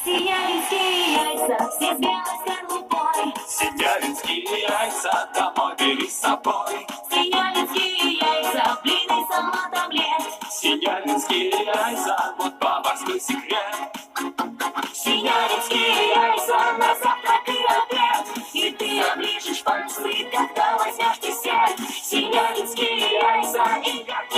Синявинские яйца, все с белой скорлупой. Синявинские яйца домой бери с собой. Синявинские яйца, блины, салат, омлет. Синявинские яйца, вот поварской секрет. Синявинские яйца на завтрак и обед. И ты оближешь пальцы, когда возьмешь десерт. Синявинские яйца и яркие